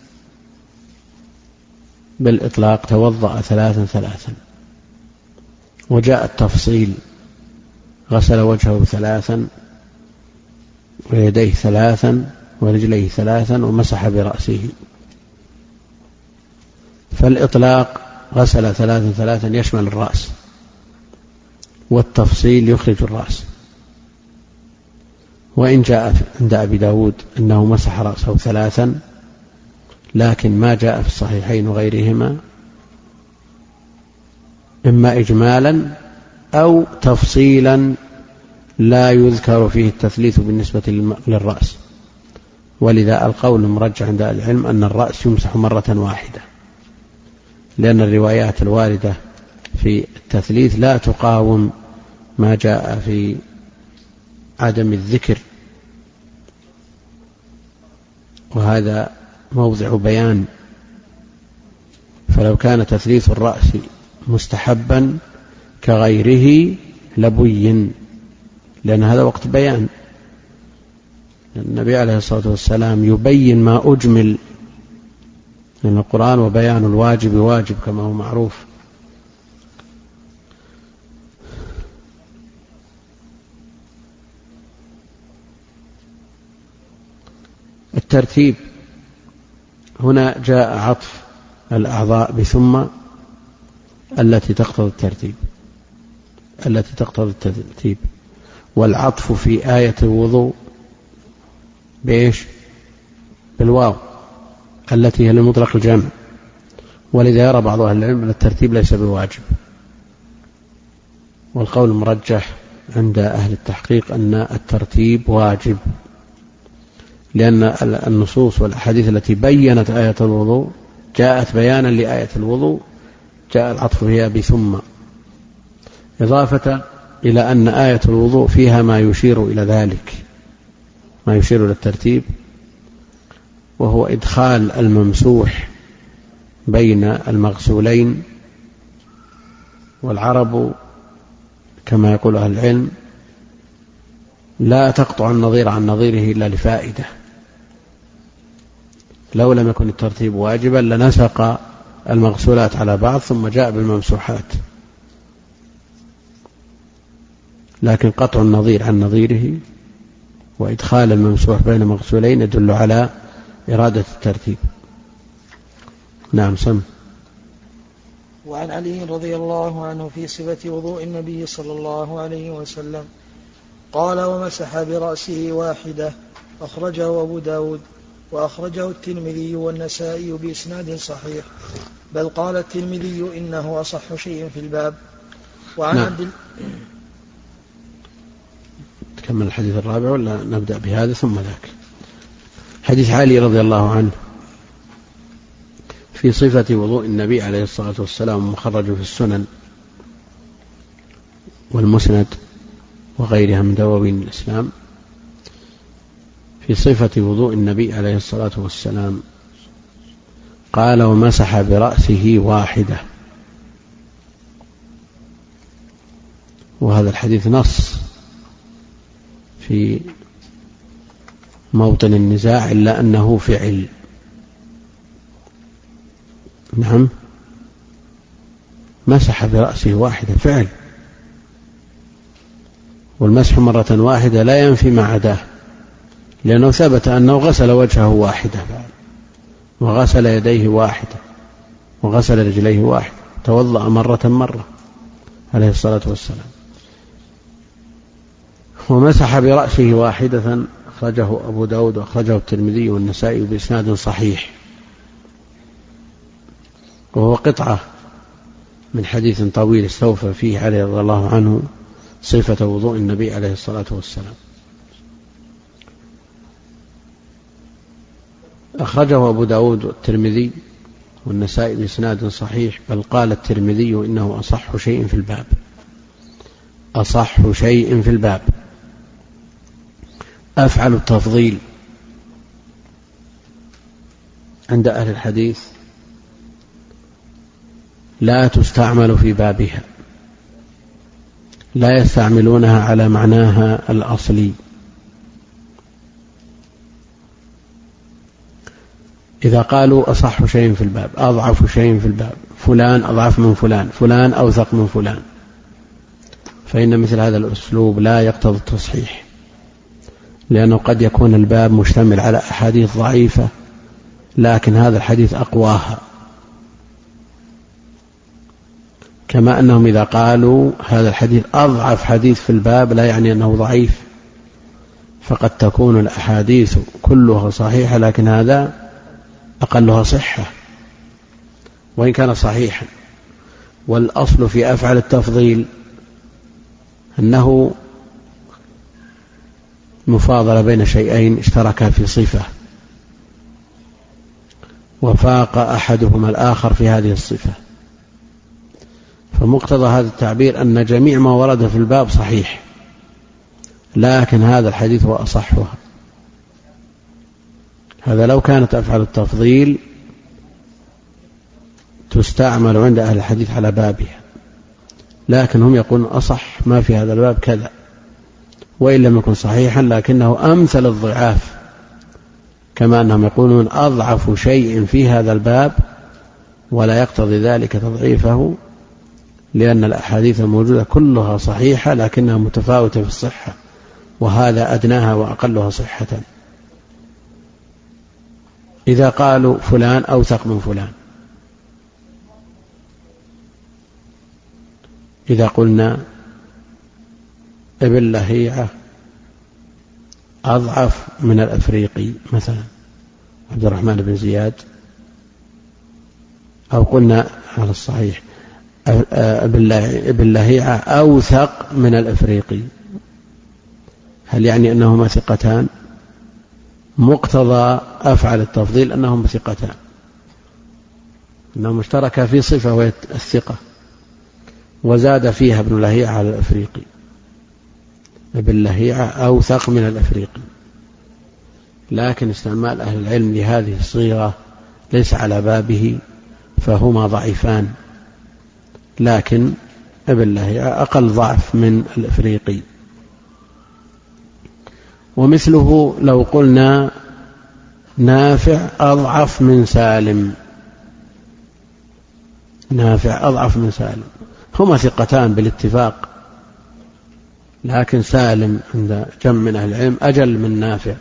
[SPEAKER 1] بالإطلاق توضأ ثلاثا ثلاثا، وجاء التفصيل غسل وجهه ثلاثا ويديه ثلاثا ورجليه ثلاثا ومسح برأسه. فالإطلاق غسل ثلاثا ثلاثا يشمل الرأس، والتفصيل يخرج الرأس. وإن جاء عند أبي داود أنه مسح رأسه ثلاثا، لكن ما جاء في الصحيحين وغيرهما إما إجمالا أو تفصيلا لا يذكر فيه التثليث بالنسبة للرأس. ولذا القول المرجح عند العلم أن الرأس يمسح مرة واحدة، لأن الروايات الواردة في التثليث لا تقاوم ما جاء في عدم الذكر، وهذا موضع بيان. فلو كان تثليث الرأس مستحبا كغيره لبين، لأن هذا وقت بيان. النبي عليه الصلاة والسلام يبين ما أجمل من القرآن، وبيان الواجب واجب كما هو معروف. الترتيب هنا جاء عطف الأعضاء بثم التي تقتضي الترتيب التي تقتضي الترتيب والعطف في آية الوضوء بإيش؟ بالواو التي هي لمطلق الجمع، ولذا يرى بعض أهل العلم أن الترتيب ليس بواجب، والقول المرجح عند أهل التحقيق أن الترتيب واجب، لأن النصوص والأحاديث التي بيّنت آية الوضوء جاءت بيانا لآية الوضوء، جاء العطف فيها بثم، إضافة إلى أن آية الوضوء فيها ما يشير إلى ذلك، ما يشير إلى الترتيب، وهو إدخال الممسوح بين المغسولين. والعرب كما يقول أهل العلم لا تقطع النظير عن نظيره إلا لفائدة، لو لم يكن الترتيب واجبا لنسق المغسولات على بعض ثم جاء بالممسوحات، لكن قطع النظير عن نظيره وإدخال الممسوح بين مغسولين يدل على إرادة الترتيب. نعم سم.
[SPEAKER 2] وعن علي رضي الله عنه في صفة وضوء النبي صلى الله عليه وسلم قال: ومسح برأسه واحدة، أخرجه أبو داود وأخرجه الترمذي والنسائي بإسناد صحيح، بل قال الترمذي إنه أصح شيء في الباب. وعن
[SPEAKER 1] نعم.
[SPEAKER 2] عبد
[SPEAKER 1] تكمل الحديث الرابع ولا نبدأ بهذا ثم ذاك؟ حديث علي رضي الله عنه في صفة وضوء النبي عليه الصلاة والسلام، مخرج في السنن والمسند وغيرها من دواوين الإسلام. في صفة وضوء النبي عليه الصلاة والسلام قال: ومسح برأسه واحدة. وهذا الحديث نص في موطن النزاع إلا أنه فعل. نعم، مسح برأسه واحدة فعل، والمسح مرة واحدة لا ينفي ما عداه، لأنه ثبت أنه غسل وجهه واحدة وغسل يديه واحدة وغسل رجليه واحدة، توضأ مرة مرة عليه الصلاة والسلام. ومسح برأسه واحدة أخرجه أبو داود وأخرجه الترمذي والنسائي بإسناد صحيح، وهو قطعة من حديث طويل استوفى فيه عليه رضي الله عنه صفة وضوء النبي عليه الصلاة والسلام. أخرجه أبو داود والترمذي والنسائي بإسناد صحيح، بل قال الترمذي إنه أصح شيء في الباب. أصح شيء في الباب. أفعل التفضيل عند أهل الحديث لا تستعمل في بابها، لا يستعملونها على معناها الأصلي. إذا قالوا أصح شيء في الباب، أضعف شيء في الباب، فلان أضعف من فلان، فلان أوثق من فلان، فإن مثل هذا الأسلوب لا يقتضي التصحيح، لأنه قد يكون الباب مشتمل على أحاديث ضعيفة لكن هذا الحديث أقواها، كما أنهم إذا قالوا هذا الحديث أضعف حديث في الباب لا يعني أنه ضعيف، فقد تكون الأحاديث كلها صحيحة لكن هذا أقلها صحة وإن كان صحيحا. والأصل في أفعل التفضيل أنه مفاضلة بين شيئين اشتركا في صفة وفاق أحدهما الآخر في هذه الصفة، فمقتضى هذا التعبير أن جميع ما ورد في الباب صحيح لكن هذا الحديث هو أصحها. هذا لو كانت أفعل التفضيل تستعمل عند أهل الحديث على بابها، لكن هم يقولون أصح ما في هذا الباب كذا، وإن لم يكن صحيحا لكنه أمثل الضعاف، كما أنهم يقولون أضعف شيء في هذا الباب ولا يقتضي ذلك تضعيفه، لأن الأحاديث الموجودة كلها صحيحة لكنها متفاوتة في الصحة، وهذا أدناها وأقلها صحة. إذا قالوا فلان أوثق من فلان. إذا قلنا ابن لهيعة أضعف من الأفريقي مثلا عبد الرحمن بن زياد، أو قلنا على الصحيح ابن لهيعة أوثق من الأفريقي، هل يعني أنهما ثقتان؟ مقتضى أفعل التفضيل أنهما ثقتان، أنهما اشتركا في صفة وهي الثقة، وزاد فيها ابن لهيعة على الأفريقي. ابن لهيعة أوثق من الأفريقي، لكن استعمال أهل العلم لهذه الصيغة ليس على بابه، فهما ضعيفان، لكن ابن لهيعة أقل ضعف من الأفريقي. ومثله لو قلنا نافع أضعف من سالم، نافع أضعف من سالم، هما ثقتان بالاتفاق، لكن سالم عند جمع من أهل العلم أجل من نافع،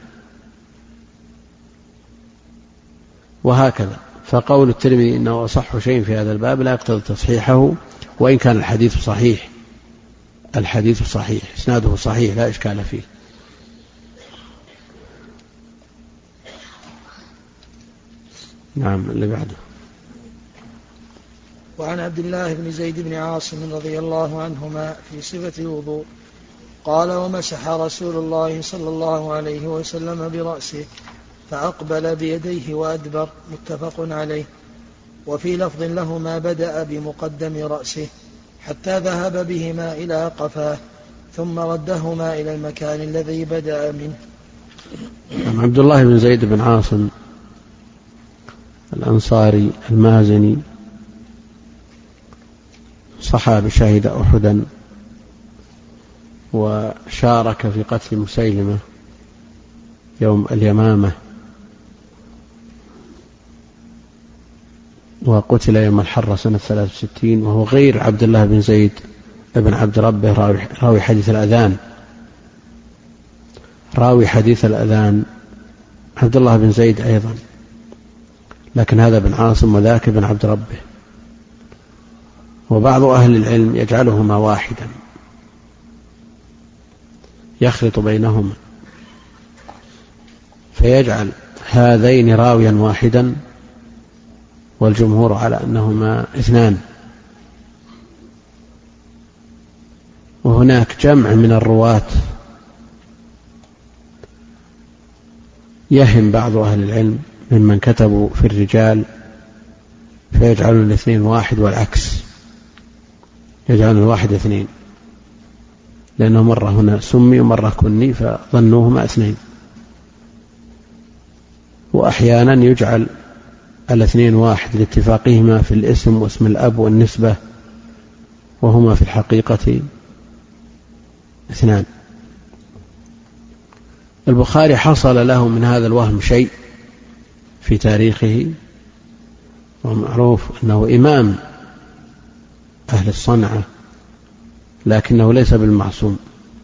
[SPEAKER 1] وهكذا. فقول الترمذي إنه أصح شيء في هذا الباب لا يقتضي تصحيحه، وإن كان الحديث صحيح، الحديث صحيح، إسناده صحيح لا إشكال فيه. نعم، اللي بعده.
[SPEAKER 2] وعن عبد الله بن زيد بن عاصم رضي الله عنهما في صفة الوضوء قال: ومسح رسول الله صلى الله عليه وسلم برأسه فأقبل بيديه وأدبر، متفق عليه. وفي لفظ لهما بدأ بمقدم رأسه حتى ذهب بهما إلى قفاه ثم ردهما إلى المكان الذي بدأ منه.
[SPEAKER 1] عبد الله بن زيد بن عاصم الأنصاري المازني صحابي شهد أحدا، وشارك في قتل مسيلمة يوم اليمامة، وقتل يوم الحرة سنة ثلاث وستين، وهو غير عبد الله بن زيد بن عبد ربه راوي حديث الأذان. راوي حديث الأذان عبد الله بن زيد أيضا، لكن هذا بن عاصم وذاك بن عبد ربه. وبعض أهل العلم يجعلهما واحدا، يخلط بينهما فيجعل هذين راويا واحدا، والجمهور على أنهما اثنان. وهناك جمع من الرواة يهم بعض أهل العلم ممن كتبوا في الرجال فيجعلون الاثنين واحد، والعكس يجعلون الواحد اثنين، لأنه مرة هنا سمي ومرة كني فظنوهما اثنين. وأحيانا يجعل الاثنين واحد لاتفاقهما في الاسم واسم الأب والنسبة، وهما في الحقيقة اثنان. البخاري حصل له من هذا الوهم شيء في تاريخه، ومعروف أنه إمام أهل الصنعة، لكنه ليس بالمعصوم.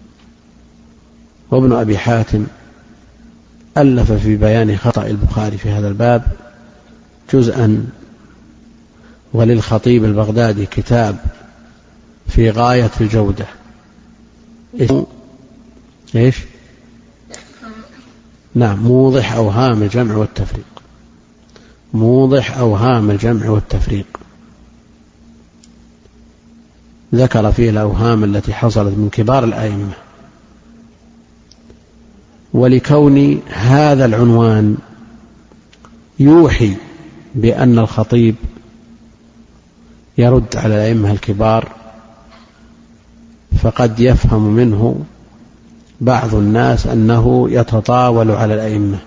[SPEAKER 1] وابن أبي حاتم ألف في بيان خطأ البخاري في هذا الباب جزءا، وللخطيب البغدادي كتاب في غاية الجودة. إيش؟ نعم، موضح أوهام الجمع والتفريق، موضح أوهام الجمع والتفريق، ذكر فيه الأوهام التي حصلت من كبار الأئمة. ولكون هذا العنوان يوحي بأن الخطيب يرد على الأئمة الكبار، فقد يفهم منه بعض الناس أنه يتطاول على الأئمة.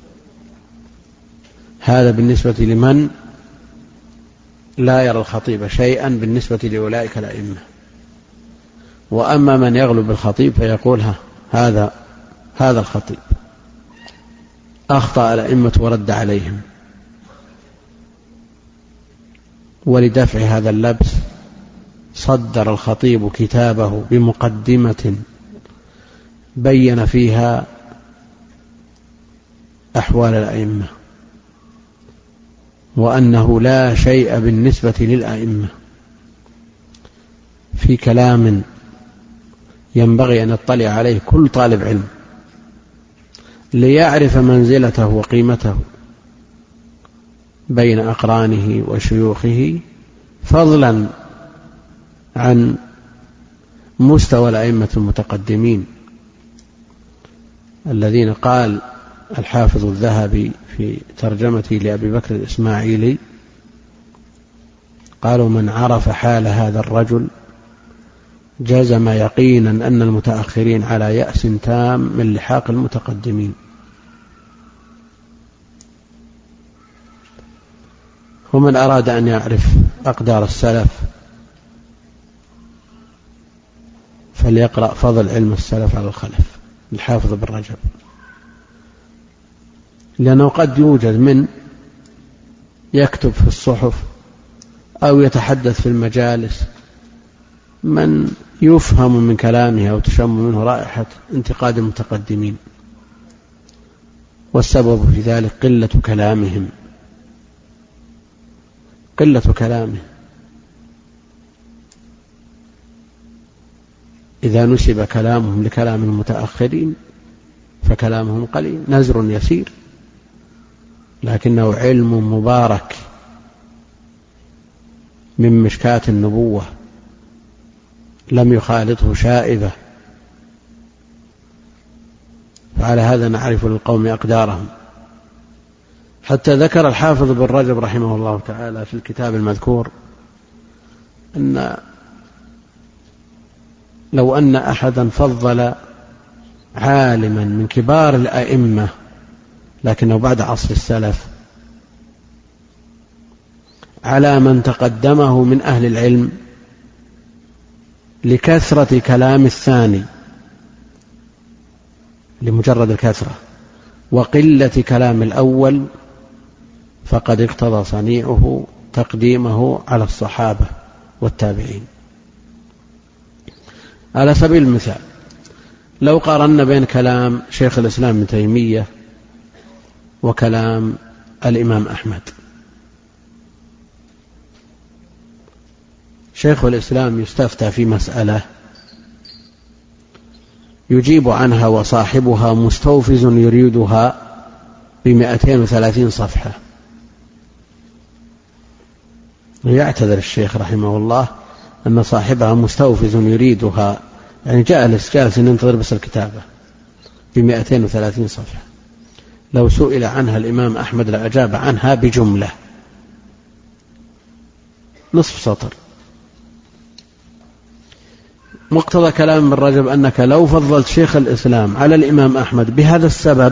[SPEAKER 1] هذا بالنسبة لمن لا يرى الخطيب شيئا بالنسبة لأولئك الأئمة. وأما من يغلب الخطيب فيقول ها هذا هذا الخطيب أخطأ الأئمة ورد عليهم. ولدفع هذا اللبس صدر الخطيب كتابه بمقدمة بين فيها أحوال الأئمة وأنه لا شيء بالنسبة للأئمة في كلام ينبغي أن يطلع عليه كل طالب علم ليعرف منزلته وقيمته بين أقرانه وشيوخه، فضلا عن مستوى الأئمة المتقدمين الذين قال الحافظ الذهبي في ترجمته لأبي بكر الإسماعيلي: قالوا من عرف حال هذا الرجل جزم يقينا أن المتأخرين على يأس تام من لحاق المتقدمين. ومن أراد أن يعرف أقدار السلف فليقرأ فضل علم السلف على الخلف الحافظ بن رجب، لأنه قد يوجد من يكتب في الصحف أو يتحدث في المجالس من يفهم من كلامه أو تشم منه رائحة انتقاد المتقدمين، والسبب في ذلك قلة كلامهم قلة كلامه. إذا نسب كلامهم لكلام المتأخرين فكلامهم قليل، نزر يسير، لكنه علم مبارك من مشكاة النبوة لم يخالطه شائبة. فعلى هذا نعرف للقوم أقدارهم. حتى ذكر الحافظ بن رجب رحمه الله تعالى في الكتاب المذكور أن لو أن أحدا فضل عالما من كبار الأئمة لكنه بعد عصر السلف على من تقدمه من أهل العلم لكثرة كلام الثاني، لمجرد الكثرة، وقلة كلام الأول، فقد اقتضى صنيعه تقديمه على الصحابة والتابعين. على سبيل المثال لو قارنا بين كلام شيخ الإسلام ابن تيمية وكلام الإمام أحمد، شيخ الإسلام يستفتى في مسألة يجيب عنها وصاحبها مستوفز يريدها بمئتين وثلاثين صفحة، ويعتذر الشيخ رحمه الله أن صاحبها مستوفز يريدها، يعني جالس جالس ينتظر بس الكتابة بمئتين وثلاثين صفحة. لو سئل عنها الإمام أحمد لأجاب عنها بجملة نصف سطر. مقتضى كلام ابن رجب أنك لو فضلت شيخ الإسلام على الإمام أحمد بهذا السبب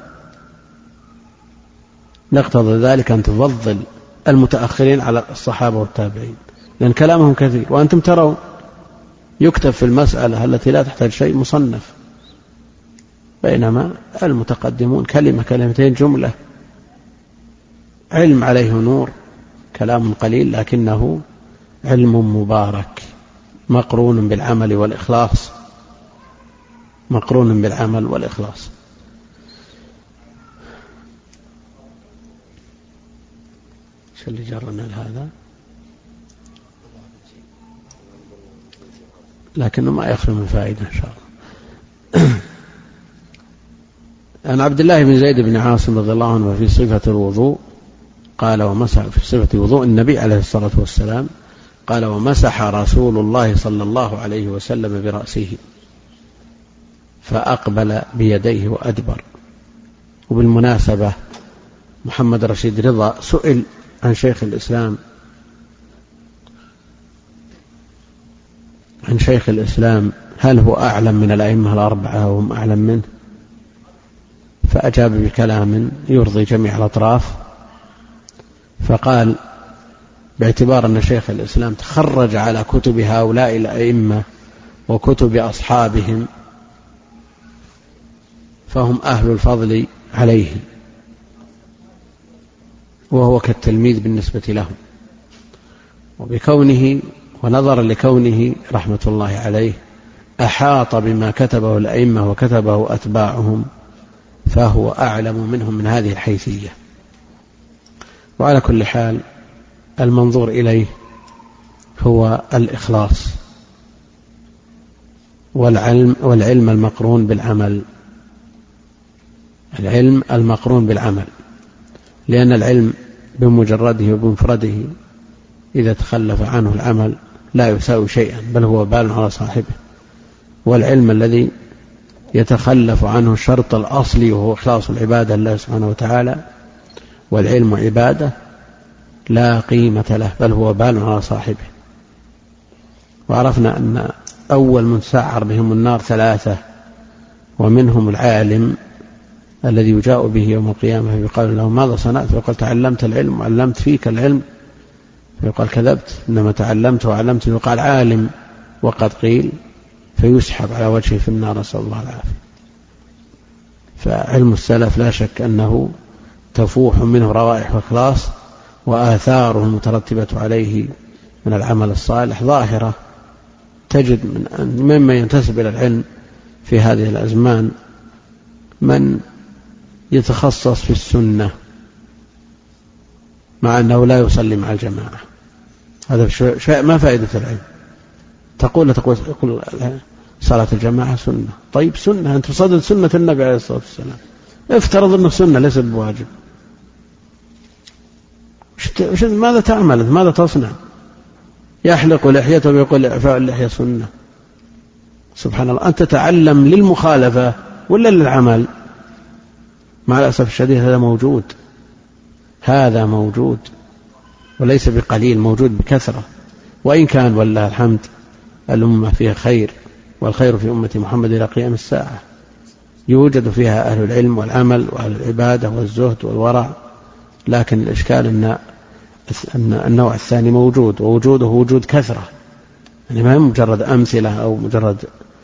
[SPEAKER 1] نقتضى ذلك أن تفضل المتأخرين على الصحابة والتابعين، لأن كلامهم كثير، وأنتم ترون يكتب في المسألة التي لا تحتاج شيء مصنف، بينما المتقدمون كلمة كلمتين جملة، علم عليه نور، كلام قليل لكنه علم مبارك مقرون بالعمل والإخلاص، مقرون بالعمل والإخلاص. شو اللي جرنا لهذا؟ لكنه ما يخلو من فائدة إن شاء الله. عن عبد الله بن زيد بن عاصم رضي الله عنه في صفة الوضوء قال ومسح في صفة وضوء النبي عليه الصلاة والسلام قال ومسح رسول الله صلى الله عليه وسلم برأسه فأقبل بيديه وأدبر. وبالمناسبة محمد رشيد رضا سئل عن شيخ الإسلام عن شيخ الإسلام هل هو أعلم من الأئمة الأربعة وهم أعلم منه، فأجاب بكلام يرضي جميع الأطراف، فقال باعتبار أن شيخ الإسلام تخرج على كتب هؤلاء الأئمة وكتب أصحابهم فهم أهل الفضل عليه، وهو كالتلميذ بالنسبة لهم، وبكونه ونظرا لكونه رحمة الله عليه أحاط بما كتبه الأئمة وكتبه أتباعهم فهو أعلم منهم من هذه الحيثية. وعلى كل حال المنظور إليه هو الإخلاص والعلم, والعلم المقرون بالعمل، العلم المقرون بالعمل، لأن العلم بمجرده وبمفرده إذا تخلف عنه العمل لا يساوي شيئا، بل هو بال على صاحبه. والعلم الذي يتخلف عنه الشرط الأصلي وهو إخلاص العبادة لله سبحانه وتعالى، والعلم عبادة، لا قيمة له، بل هو بال على صاحبه. وعرفنا أن أول من سعر بهم النار ثلاثة، ومنهم العالم الذي يجاء به يوم القيامة فيقال له ماذا صنعت؟ فيقول تعلمت العلم وعلمت فيك العلم. فيقال كذبت، إنما تعلمت وعلمت. فيقال عالم وقد قيل، فيسحب على وجهه في النار، نسأل الله العافية. فعلم السلف لا شك أنه تفوح منه روائح الإخلاص، وآثاره المترتبة عليه من العمل الصالح ظاهرة. تجد من مما ينتسب إلى العلم في هذه الأزمان من يتخصص في السنة مع أنه لا يصلي مع الجماعة. هذا شيء ما فائدة العلم. تقول تقول يقول صلاة الجماعة سنة. طيب سنة، أنت تصدق سنة النبي عليه الصلاة والسلام، افترض أنه سنة ليس بواجب، ماذا تعمل؟ ماذا تصنع؟ يحلق لحيته ويقول إعفاء اللحية سنة. سبحان الله، أنت تتعلم للمخالفة ولا للعمل؟ مع الأسف الشديد هذا موجود، هذا موجود وليس بقليل، موجود بكثرة. وإن كان والله الحمد الأمة فيها خير، والخير في أمة محمد إلى قيام الساعة، يوجد فيها أهل العلم والعمل وأهل العبادة والزهد والورع. لكن الإشكال أن النوع الثاني موجود، ووجوده وجود كثرة، يعني ما هي مجرد أمثلة أو مجرد